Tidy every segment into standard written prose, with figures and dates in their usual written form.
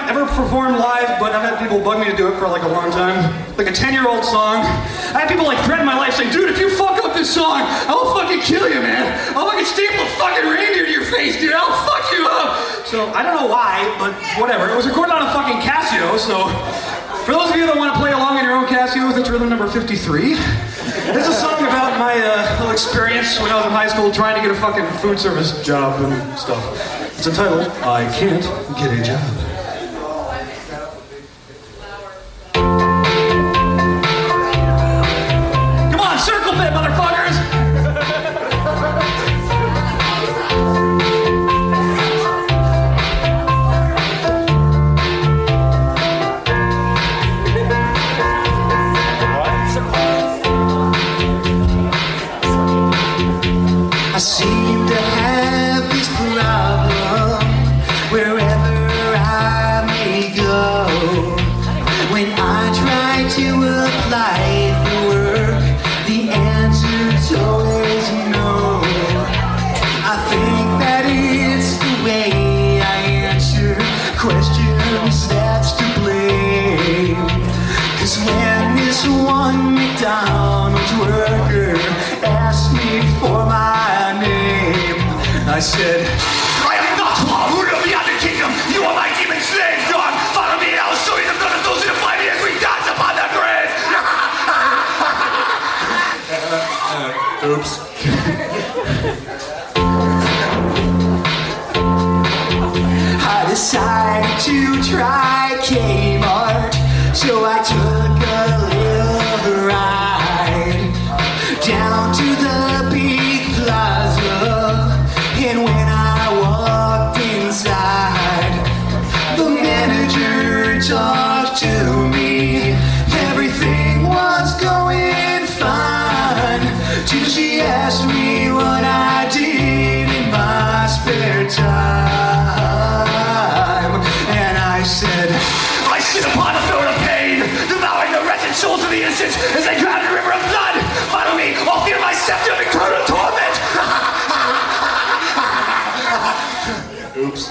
ever performed live, but I've had people bug me to do it for like a long time. Like a 10-year-old song. I had people like threaten my life saying, dude, if you fuck up this song, I'll fucking kill you, man. I'll fucking staple a fucking reindeer to your face, dude. I'll fuck you up. So I don't know why, but whatever. It was recorded on a fucking Casio, so for those of you that want to play along in your own Casios, it's rhythm number 53. This is a song about my little experience when I was in high school trying to get a fucking food service job and stuff. It's entitled, I Can't Get a Job. Come on, circle pit, motherfuckers! I seem to have this problem wherever I may go. When I try to apply for work, the answer's always no. I think that it's the way I answer questions that's to blame. 'Cause when this one McDonald's worker asked me for my name, I said, I am not ruler of the other kingdom. You are my demon slave, dog. Follow me and I will show you the blood of those who defy me as we dance upon the grave. Oops. I decided to try Kmart, so I took a little ride down to the big plaza. And when I walked inside, the manager talked to me. Everything was going fine till she asked me what I did in my spare time. And I said, I sit upon a throne of pain, devouring the wretched souls of the innocent as they drown in a river of blood. Follow me, I'll fear my scepter of eternal torment. Oops.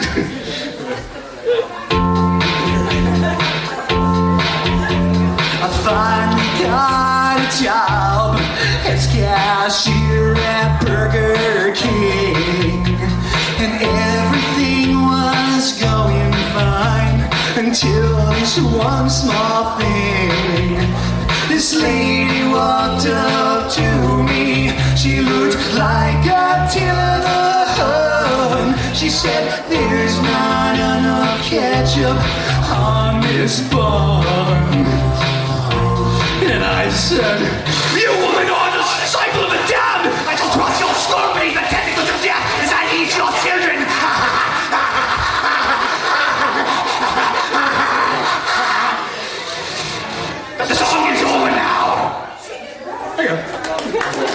I finally got a job as cashier at Burger King, and everything was going fine until this one small thing. This lady walked up to me. She looked like Attila the Hun. She said, there's not enough ketchup on this bun. And I said, you woman are the disciple of the damned. I shall cross your skull beneath the tentacles of death as I eat your children. The song is over now. There you go.